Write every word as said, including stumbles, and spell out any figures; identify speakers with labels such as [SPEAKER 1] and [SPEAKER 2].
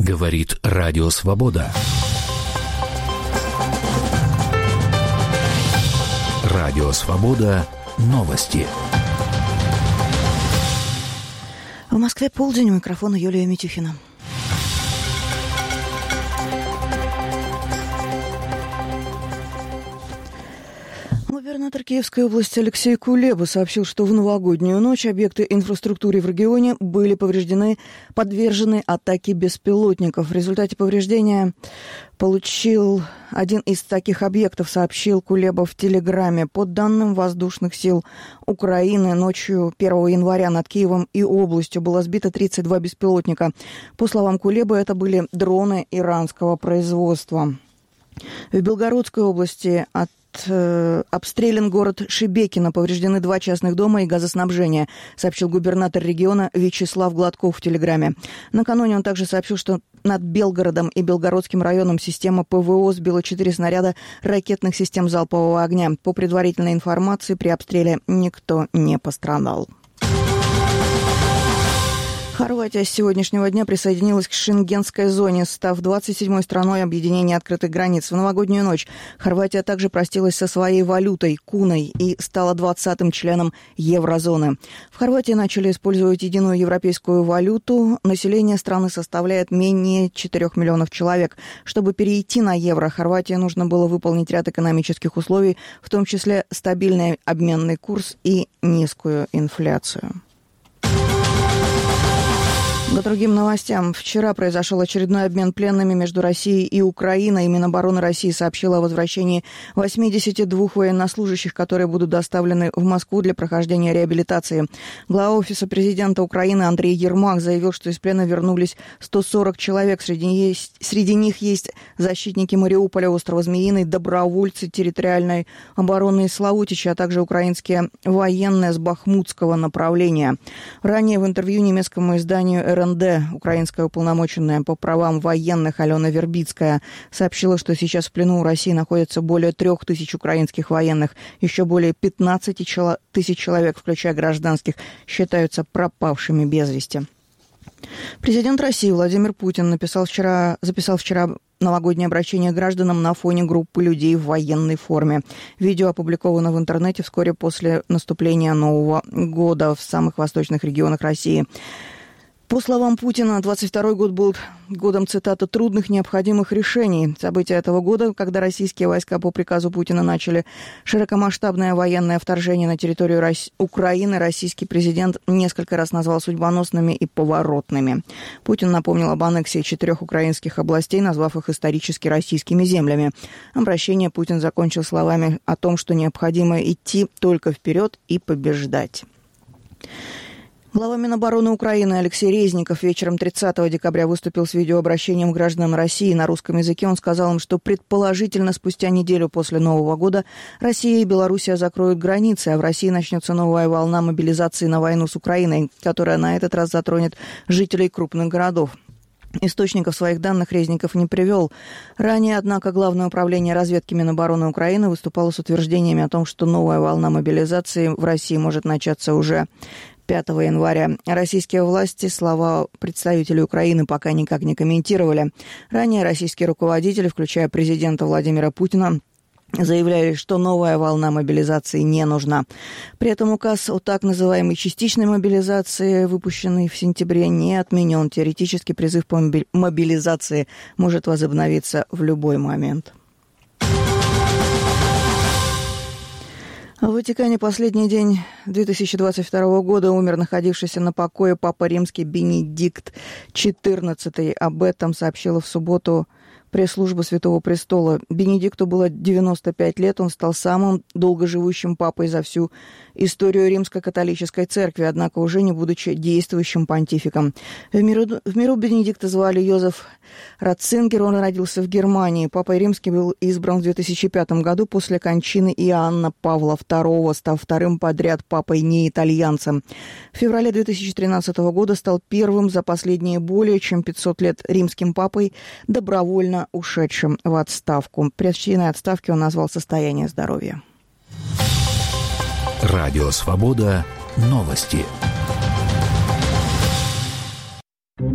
[SPEAKER 1] Говорит Радио Свобода. Радио Свобода. Новости.
[SPEAKER 2] В Москве полдень. У микрофона Юлия Митюхина. Губернатор Киевской области Алексей Кулеба сообщил, что в новогоднюю ночь объекты инфраструктуры в регионе были повреждены, подвержены атаке беспилотников. В результате повреждения получил один из таких объектов, сообщил Кулеба в Телеграме. По данным воздушных сил Украины, ночью первого января над Киевом и областью было сбито тридцать два беспилотника. По словам Кулебы, это были дроны иранского производства. В Белгородской области от обстрелян город Шебекино, повреждены два частных дома и газоснабжение, сообщил губернатор региона Вячеслав Гладков в Телеграме. Накануне он также сообщил, что над Белгородом и Белгородским районом система ПВО сбила четыре снаряда ракетных систем залпового огня. По предварительной информации, при обстреле никто не пострадал. Хорватия с сегодняшнего дня присоединилась к шенгенской зоне, став двадцать седьмой страной объединения открытых границ. В новогоднюю ночь Хорватия также простилась со своей валютой – куной и стала двадцатым членом еврозоны. В Хорватии начали использовать единую европейскую валюту. Население страны составляет менее четырех миллионов человек. Чтобы перейти на евро, Хорватии нужно было выполнить ряд экономических условий, в том числе стабильный обменный курс и низкую инфляцию. К другим новостям. Вчера произошел очередной обмен пленными между Россией и Украиной. Минобороны России сообщила о возвращении восьмидесяти двух военнослужащих, которые будут доставлены в Москву для прохождения реабилитации. Глава Офиса президента Украины Андрей Ермак заявил, что из плена вернулись сто сорок человек. Среди, есть, среди них есть защитники Мариуполя, острова Змеиный, добровольцы территориальной обороны Славутича, а также украинские военные с бахмутского направления. Ранее в интервью немецкому изданию эр эн дэ украинская уполномоченная по правам военных Алена Вербицкая сообщила, что сейчас в плену у России находится более трех тысяч украинских военных. Еще более пятнадцать тысяч человек, включая гражданских, считаются пропавшими без вести. Президент России Владимир Путин написал вчера, записал вчера новогоднее обращение к гражданам на фоне группы людей в военной форме. Видео опубликовано в интернете вскоре после наступления Нового года в самых восточных регионах России. По словам Путина, двадцать второй год был годом, цитата, «трудных необходимых решений». События этого года, когда российские войска по приказу Путина начали широкомасштабное военное вторжение на территорию Рос... Украины, российский президент несколько раз назвал судьбоносными и поворотными. Путин напомнил об аннексии четырех украинских областей, назвав их исторически российскими землями. Обращение Путин закончил словами о том, что необходимо идти только вперед и побеждать. Глава Минобороны Украины Алексей Резников вечером тридцатого декабря выступил с видеообращением к гражданам России на русском языке. Он сказал им, что предположительно спустя неделю после Нового года Россия и Белоруссия закроют границы, а в России начнется новая волна мобилизации на войну с Украиной, которая на этот раз затронет жителей крупных городов. Источников своих данных Резников не привел. Ранее, однако, Главное управление разведки Минобороны Украины выступало с утверждениями о том, что новая волна мобилизации в России может начаться уже пятого января. Российские власти слова представителей Украины пока никак не комментировали. Ранее российские руководители, включая президента Владимира Путина, заявляли, что новая волна мобилизации не нужна. При этом указ о так называемой частичной мобилизации, выпущенный в сентябре, не отменен. Теоретически призыв по мобилизации может возобновиться в любой момент. В Ватикане последний день две тысячи двадцать второго года умер находившийся на покое Папа Римский Бенедикт четырнадцатый. Об этом сообщила в субботу пресс-служба Святого Престола. Бенедикту было девяносто пять лет, он стал самым долгоживущим папой за всю историю Римско-католической церкви, однако уже не будучи действующим понтификом. В миру, в миру Бенедикта звали Йозеф Ратцингер, он родился в Германии. Папой Римский был избран в две тысячи пятом году после кончины Иоанна Павла второго, став вторым подряд папой не-итальянцем. В феврале две тысячи тринадцатого года стал первым за последние более чем пятьсот лет римским папой, добровольно ушедшим в отставку. Причиной отставки он назвал состояние здоровья.
[SPEAKER 1] Радио Свобода. Новости.